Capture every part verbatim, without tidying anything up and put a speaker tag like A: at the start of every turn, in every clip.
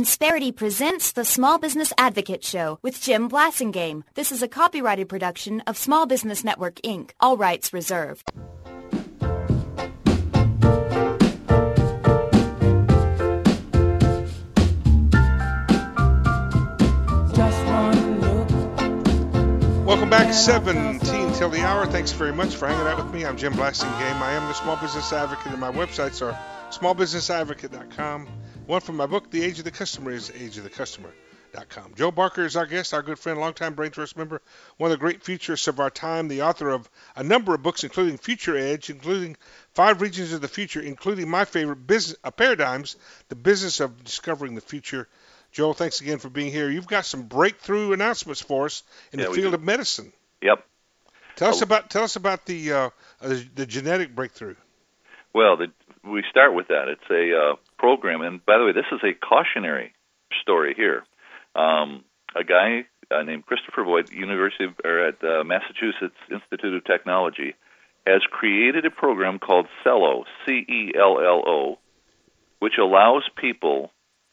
A: Insperity presents the Small Business Advocate Show with Jim Blasingame. This is a copyrighted production of Small Business Network, Incorporated. All rights reserved.
B: Welcome back, seventeen till the hour. Thanks very much for hanging out with me. I'm Jim Blasingame. I am the Small Business Advocate, and my websites are small business advocate dot com. One from my book, The Age of the Customer, is age of the customer dot com. Joe Barker is our guest, our good friend, longtime Brain Trust member, one of the great futurists of our time, the author of a number of books, including Future Edge, including Five Regions of the Future, including my favorite, business uh, Paradigms, the business of discovering the future. Joel, thanks again for being here. You've got some breakthrough announcements for us in
C: yeah,
B: the field
C: do.
B: of medicine.
C: Yep.
B: Tell us about tell us about the uh, the, the genetic breakthrough.
C: Well, the, we start with that. It's a uh, program, and by the way, this is a cautionary story here. Um, a guy uh, named Christopher Voigt, University of, or at uh, Massachusetts Institute of Technology, has created a program called Cello, C E L L O, which allows people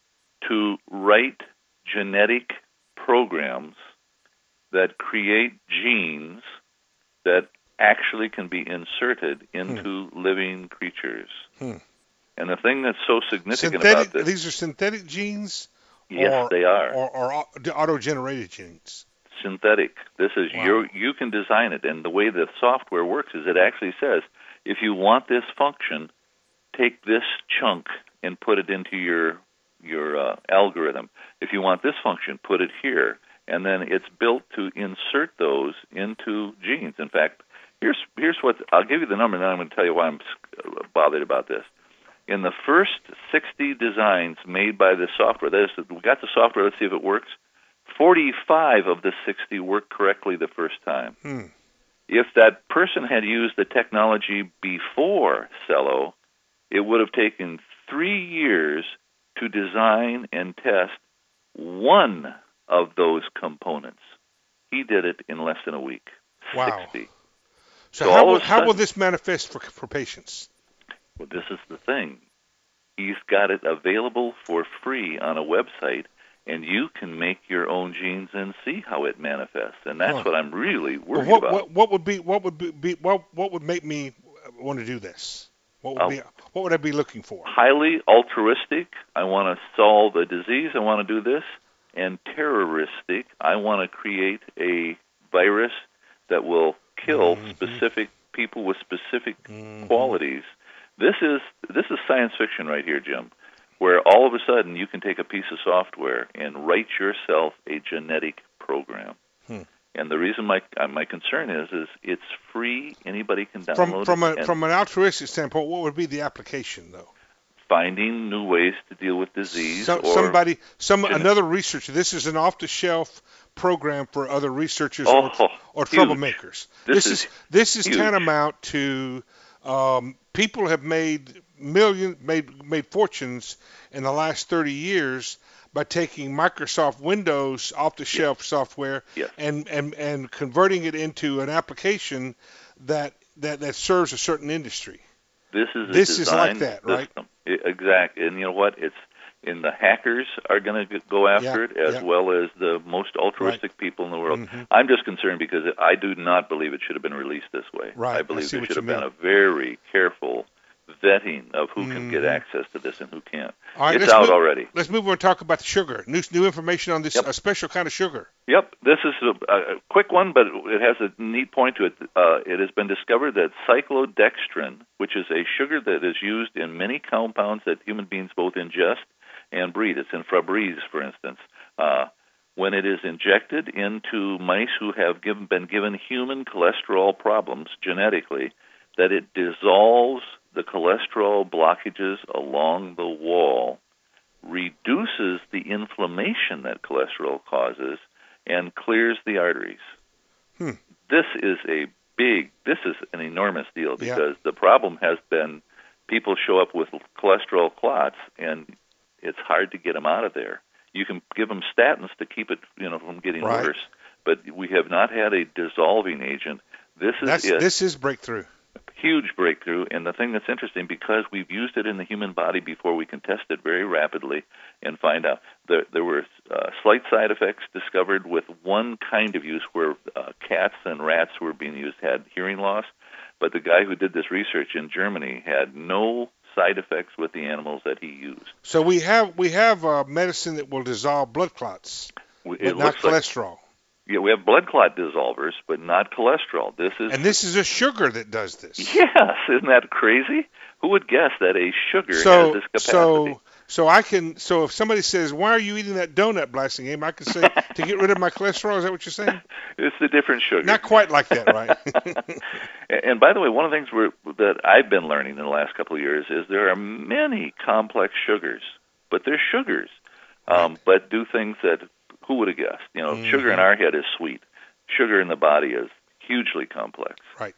C: to write genetic programs that create genes that actually can be inserted into hmm. living creatures. Hmm. And the thing that's so significant
B: synthetic,
C: about this...
B: These are synthetic genes?
C: Yes,
B: or,
C: they are.
B: Or, or auto-generated genes?
C: Synthetic. This is
B: wow.
C: your, you can design it. And the way the software works is it actually says, if you want this function, take this chunk and put it into your your uh, algorithm. If you want this function, put it here. And then it's built to insert those into genes. In fact, here's here's what, I'll give you the number, and then I'm going to tell you why I'm bothered about this. In the first sixty designs made by this software, that is, we got the software, let's see if it works, forty-five of the sixty worked correctly the first time.
B: Hmm.
C: If that person had used the technology before Cello, it would have taken three years to design and test one of those components. He did it in less than a week.
B: Wow.
C: sixty.
B: So,
C: so
B: how, will,
C: sudden,
B: how will this manifest for, for patients?
C: Well, this is the thing. He's got it available for free on a website, and you can make your own genes and see how it manifests. And that's huh. what I'm really worried
B: well, what,
C: about.
B: What, what would be what would be, be what, what would make me want to do this? What would,
C: oh,
B: be, what would I be looking for?
C: Highly altruistic. I want to solve a disease. I want to do this. And terroristic. I want to create a virus that will kill mm-hmm. specific people with specific mm-hmm. qualities. This is this is science fiction right here, Jim, where all of a sudden you can take a piece of software and write yourself a genetic program. Hmm. And the reason my uh, my concern is is it's free. Anybody can download
B: from, from
C: it.
B: A, from an altruistic standpoint, what would be the application, though?
C: Finding new ways to deal with disease.
B: So,
C: or
B: somebody, some
C: genetic.
B: another researcher. This is an off-the-shelf program for other researchers
C: oh,
B: or, or troublemakers.
C: This,
B: this
C: is
B: is this is
C: huge.
B: tantamount to um, people have made million made made fortunes in the last thirty years by taking Microsoft Windows off-the-shelf
C: yes.
B: software
C: yes.
B: and, and and converting it into an application that that, that serves a certain industry.
C: This is a
B: this is like that,
C: system.
B: right?
C: Exactly. And you know what? It's and the hackers are going to go after
B: yeah,
C: it, as
B: yeah.
C: well as the most altruistic
B: right.
C: people in the world.
B: Mm-hmm.
C: I'm just concerned because I do not believe it should have been released this way.
B: Right.
C: I believe
B: I
C: there should have
B: mean.
C: been a very careful vetting of who mm-hmm. can get access to this and who can't.
B: All right,
C: it's out
B: move,
C: already.
B: Let's move on and talk about the sugar. New, new information on this
C: yep.
B: a special kind of sugar.
C: Yep. This is a, a quick one, but it has a neat point to it. Uh, it has been discovered that cyclodextrin, which is a sugar that is used in many compounds that human beings both ingest and breathe. It's in Febreze, for instance. Uh, when it is injected into mice who have given, been given human cholesterol problems genetically, that it dissolves the cholesterol blockages along the wall, reduces the inflammation that cholesterol causes, and clears the arteries.
B: Hmm.
C: This is a big, this is an enormous deal because
B: yeah.
C: the problem has been people show up with cholesterol clots, and it's hard to get them out of there. You can give them statins to keep it, you know, from getting
B: right.
C: worse, but we have not had a dissolving agent. This is
B: That's,
C: it.
B: This is breakthrough.
C: Huge breakthrough, and the thing that's interesting, because we've used it in the human body before, we can test it very rapidly and find out. There, there were uh, slight side effects discovered with one kind of use where uh, cats and rats who were being used had hearing loss, but the guy who did this research in Germany had no side effects with the animals that he used.
B: So we have we have uh, medicine that will dissolve blood clots,
C: It
B: but not
C: looks like-
B: cholesterol.
C: Yeah, we have blood clot dissolvers, but not cholesterol. This is
B: And this is a sugar that does this.
C: Yes, isn't that crazy? Who would guess that a sugar
B: So
C: has this capacity?
B: so so I can so if somebody says, "Why are you eating that donut, Blasting Game?" I can say, "To get rid of my cholesterol." Is that what you're saying?
C: It's a different sugar.
B: Not quite like that, right?
C: And, and by the way, one of the things we're, that I've been learning in the last couple of years is there are many complex sugars, but they're sugars, um, but do things that who would have guessed? You know,
B: Mm-hmm.
C: sugar in our head is sweet. Sugar in the body is hugely complex.
B: Right.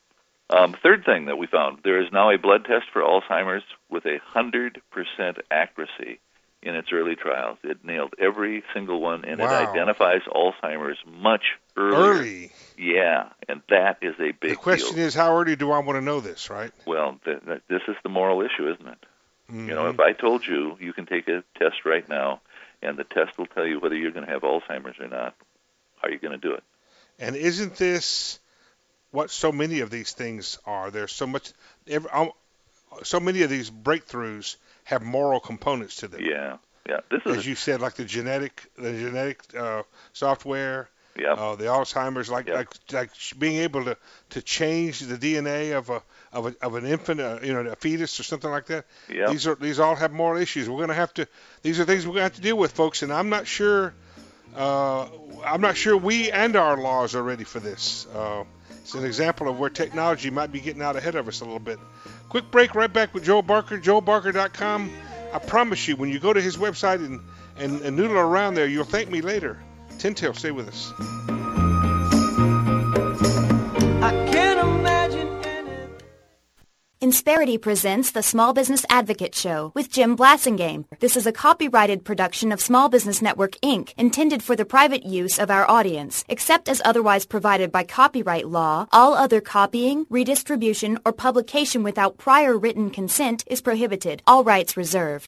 C: Um, third thing that we found, there is now a blood test for Alzheimer's with a one hundred percent accuracy in its early trials. It nailed every single one, and
B: Wow.
C: it identifies Alzheimer's much earlier.
B: Early.
C: Yeah, and that is a big
B: The question
C: deal.
B: is, how early do I want to know this, right?
C: Well, th- th- this is the moral issue, isn't it?
B: Mm-hmm.
C: You know, if I told you you can take a test right now, and the test will tell you whether you're going to have Alzheimer's or not, are you going to do it?
B: And isn't this what so many of these things are? There's so much, every, um, so many of these breakthroughs have moral components to them.
C: Yeah, yeah. This is
B: As you said, like the genetic, the genetic uh, software,
C: yeah.
B: uh, the Alzheimer's, like
C: Yeah.
B: like like being able to, to change the D N A of a of a, of an infant, uh, you know, a fetus or something like that.
C: Yeah.
B: These are these all have moral issues. We're going to have to. These are things we're going to have to deal with, folks. And I'm not sure. Uh, I'm not sure we and our laws are ready for this. Uh, it's an example of where technology might be getting out ahead of us a little bit. Quick break. Right back with Joel Barker. Joel Barker dot com. I promise you, when you go to his website and, and, and noodle around there, you'll thank me later. Tintail, stay with us.
D: I can't imagine any...
A: Insperity presents the Small Business Advocate Show with Jim Blasingame. This is a copyrighted production of Small Business Network, Incorporated, intended for the private use of our audience. Except as otherwise provided by copyright law, all other copying, redistribution, or publication without prior written consent is prohibited. All rights reserved.